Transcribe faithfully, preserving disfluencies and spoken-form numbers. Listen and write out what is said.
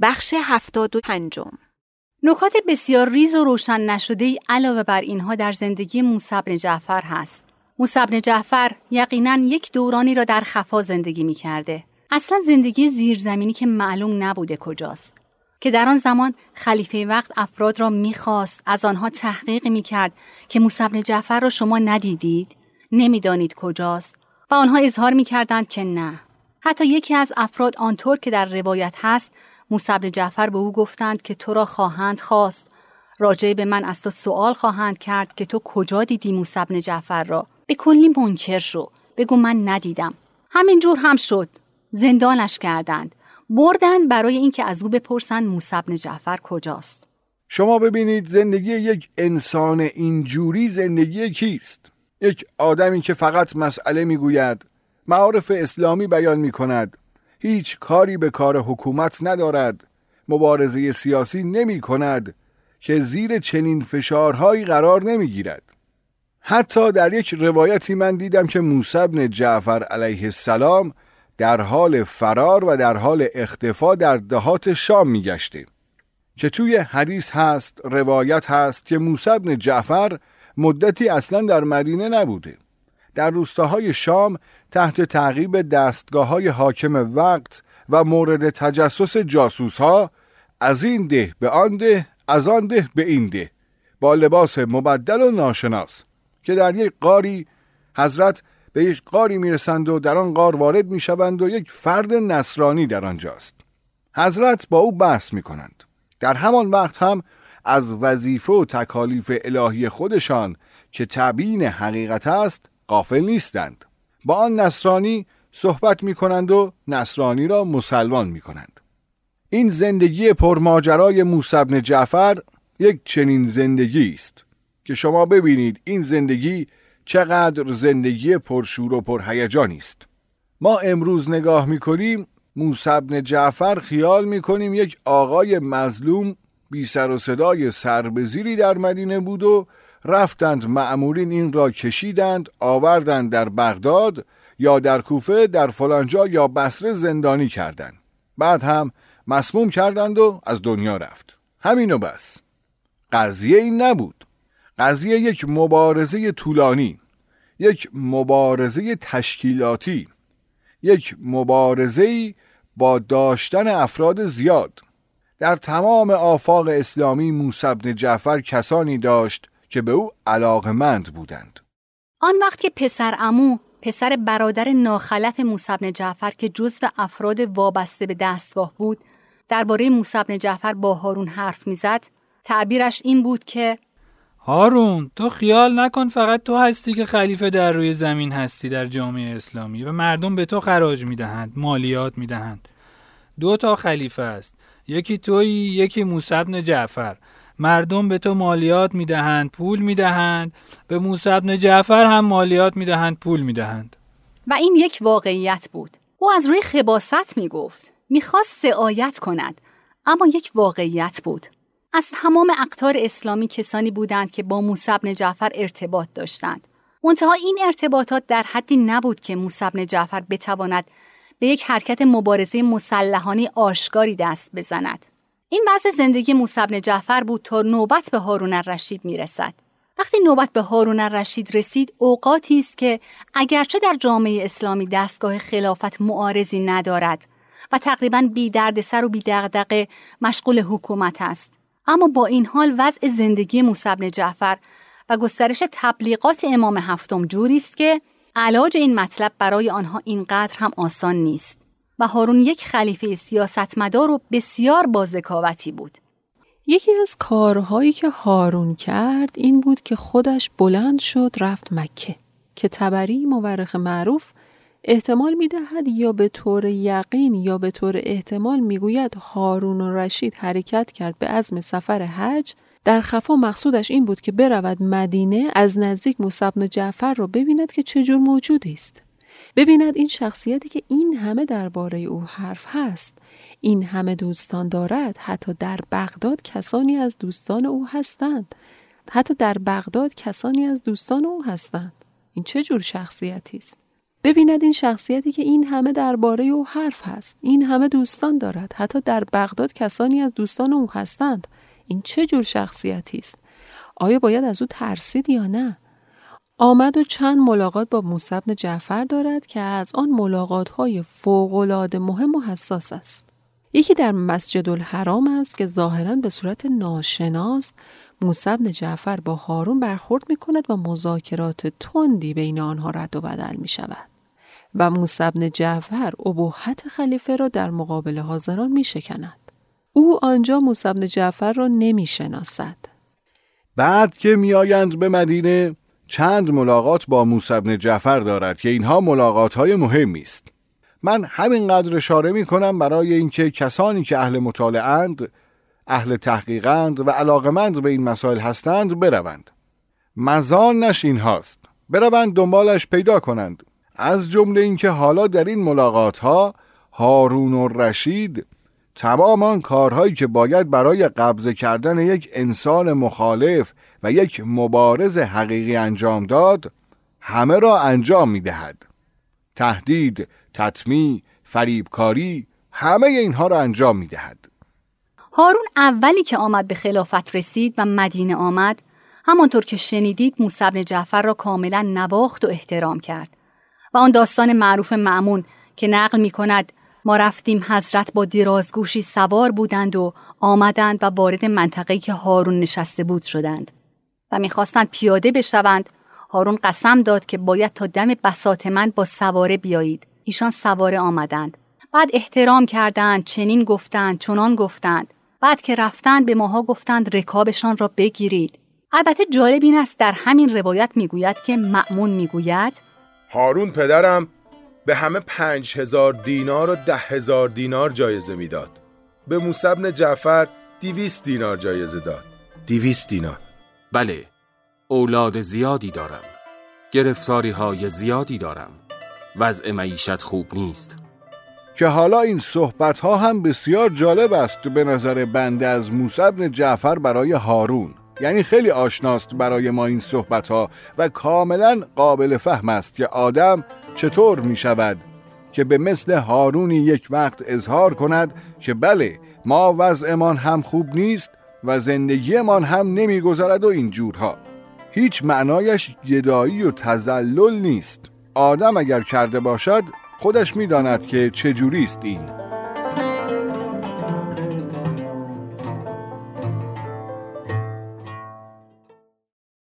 بخش هفتاد و پنجم. نکات بسیار ریز و روشن نشده‌ای علاوه بر اینها در زندگی موسی بن جعفر هست. موسی بن جعفر یقیناً یک دورانی را در خفا زندگی می کرده. اصلا زندگی زیرزمینی که معلوم نبوده کجاست. که در آن زمان خلیفه وقت افراد را می خواست از آنها تحقیق می کرد که موسی بن جعفر را شما ندیدید؟ نمیدانید کجاست؟ و آنها اظهار می کردند که نه. حتی یکی از افراد آنطور که در روایت هست موسی بن جعفر به او گفتند که تو را خواهند خواست. راجع به من از تو سوال خواهند کرد که تو کجا دیدی موسی بن جعفر را؟ به کلی منکر شو. بگو من ندیدم. همین جور هم شد. زندانش کردند. بردن برای اینکه از او بپرسند موسی بن جعفر کجاست. شما ببینید زندگی یک انسان اینجوری زندگی کیست؟ یک آدمی که فقط مسئله میگوید، معارف اسلامی بیان میکند، هیچ کاری به کار حکومت ندارد، مبارزه سیاسی نمی کند، که زیر چنین فشارهایی قرار نمی گیرد. حتی در یک روایتی من دیدم که موسی بن جعفر علیه السلام در حال فرار و در حال اختفا در دهات شام می گشته، که توی حدیث هست، روایت هست که موسی بن جعفر مدتی اصلا در مدینه نبوده. در روستاهای شام تحت تعقیب دستگاه‌های حاکم وقت و مورد تجسس جاسوس‌ها از این ده به آن ده، از آن ده به این ده، با لباس مبدل و ناشناس، که در یک غاری حضرت به یک غاری میرسند و در آن غار وارد میشوند و یک فرد نصرانی در آنجاست. حضرت با او بحث میکنند. در همان وقت هم از وظیفه و تکالیف الهی خودشان که تبیین حقیقت است غافل نیستند. با آن نصرانی صحبت میکنند و نصرانی را مسلمان میکنند. این زندگی پرماجرای موسی بن جعفر یک چنین زندگی است که شما ببینید این زندگی چقدر زندگی پرشور و پرهیجانی است. ما امروز نگاه میکنیم موسی بن جعفر خیال میکنیم یک آقای مظلوم بی سر و صدای سر به زیری در مدینه بود و رفتند مأمورین این را کشیدند، آوردند در بغداد یا در کوفه، در فلانجا یا بصره زندانی کردند. بعد هم مسموم کردند و از دنیا رفت. همین و بس. قضیه این نبود. قضیه یک مبارزه طولانی، یک مبارزه تشکیلاتی، یک مبارزه با داشتن افراد زیاد. در تمام آفاق اسلامی موسی بن جعفر کسانی داشت که به او علاقمند بودند. آن وقت که پسر عمو، پسر برادر ناخلف موسی بن جعفر که جزو افراد وابسته به دستگاه بود، درباره موسی بن جعفر با هارون حرف میزد، تعبیرش این بود که هارون، تو خیال نکن فقط تو هستی که خلیفه در روی زمین هستی در جامعه اسلامی و مردم به تو خراج میدهند، مالیات میدهند. دو تا خلیفه است، یکی تویی، یکی موسی بن جعفر. مردم به تو مالیات میدهند، پول میدهند، به موسی بن جعفر هم مالیات میدهند، پول میدهند. و این یک واقعیت بود. او از روی خباثت میگفت، میخواست سعایت کند، اما یک واقعیت بود. از تمام اقطار اسلامی کسانی بودند که با موسی بن جعفر ارتباط داشتند. منتها این ارتباطات در حدی نبود که موسی بن جعفر بتواند به یک حرکت مبارزه مسلحانه آشکاری دست بزند. این وضع زندگی موسی بن جعفر بود تا نوبت به هارون الرشید میرسد. وقتی نوبت به هارون الرشید رسید، اوقاتی است که اگرچه در جامعه اسلامی دستگاه خلافت معارضی ندارد و تقریباً بی دردسر و بی دغدغه مشغول حکومت است، اما با این حال وضع زندگی موسی بن جعفر و گسترش تبلیغات امام هفتم جوری است که علاج این مطلب برای آنها اینقدر هم آسان نیست. و هارون یک خلیفه سیاستمدار و بسیار با ذکاوتی بود. یکی از کارهایی که هارون کرد این بود که خودش بلند شد رفت مکه، که طبری مورخ معروف احتمال می‌دهد یا به طور یقین یا به طور احتمال میگوید هارون الرشید حرکت کرد به عزم سفر حج. در خفا مقصودش این بود که برود مدینه، از نزدیک موسی بن جعفر را ببیند که چجور موجودی است. ببیند این شخصیتی که این همه درباره او حرف هست، این همه دوستان دارد، حتی در بغداد کسانی از دوستان او هستند. حتی در بغداد کسانی از دوستان او هستند. این چه جور شخصیتی است؟ ببیند این شخصیتی که این همه درباره او حرف هست، این همه دوستان دارد، حتی در بغداد کسانی از دوستان او هستند. این چه جور شخصیتی است؟ آیا باید از او ترسید یا نه؟ آمد و چند ملاقات با موسی بن جعفر دارد که از آن ملاقات‌های فوق‌العاده مهم و حساس است. یکی در مسجد الحرام است که ظاهراً به صورت ناشناس موسی بن جعفر با هارون برخورد می‌کند و مذاکرات تندی بین آنها رد و بدل می‌شود و موسی بن جعفر ابهت خلیفه را در مقابل حاضران می‌شکند. او آنجا موسی بن جعفر را نمی‌شناسد. بعد که میآیند به مدینه چند ملاقات با موسی بن جعفر دارد که اینها ملاقات‌های مهمی است. من همینقدر اشاره می‌کنم برای اینکه کسانی که اهل مطالعه‌اند، اهل تحقیقند و علاقمند به این مسائل هستند بروند. مزانش این هاست، بروند دنبالش پیدا کنند. از جمله اینکه حالا در این ملاقات‌ها هارون الرشید تمام آن کارهایی که باید برای قبض کردن یک انسان مخالف و یک مبارز حقیقی انجام داد همه را انجام می‌دهد. تهدید، تطمیع، فریبکاری، همه اینها را انجام می‌دهد. هارون اولی که آمد به خلافت رسید و مدینه آمد، همانطور که شنیدید موسی بن جعفر را کاملا نواخت و احترام کرد و آن داستان معروف مأمون که نقل می کند ما رفتیم حضرت با درازگوشی سوار بودند و آمدند و وارد منطقه‌ای که هارون نشسته بود شدند و می‌خواستند پیاده بشوند. هارون قسم داد که باید تا دم بساط من با سواره بیایید. ایشان سواره آمدند. بعد احترام کردند، چنین گفتند، چنان گفتند. بعد که رفتند به ماها گفتند رکابشان را بگیرید. البته جالب این است در همین روایت میگوید که مأمون میگوید هارون پدرم به همه پنج هزار دینار و ده هزار دینار جایزه میداد. به موسی بن جعفر دیویست دینار جایزه داد. دیویست دینار. بله، اولاد زیادی دارم. گرفتاری های زیادی دارم. وضع معیشت خوب نیست. که حالا این صحبت ها هم بسیار جالب است به نظر بنده از موسی بن جعفر برای هارون. یعنی خیلی آشناست برای ما این صحبت ها و کاملا قابل فهم است که آدم چطور می شود که به مثل هارونی یک وقت اظهار کند که بله ما وضعمان هم خوب نیست و زندگیمان هم نمی گذرد و این جورها. هیچ معنایش گدایی و تذلل نیست. آدم اگر کرده باشد خودش می داند که چجوری است این.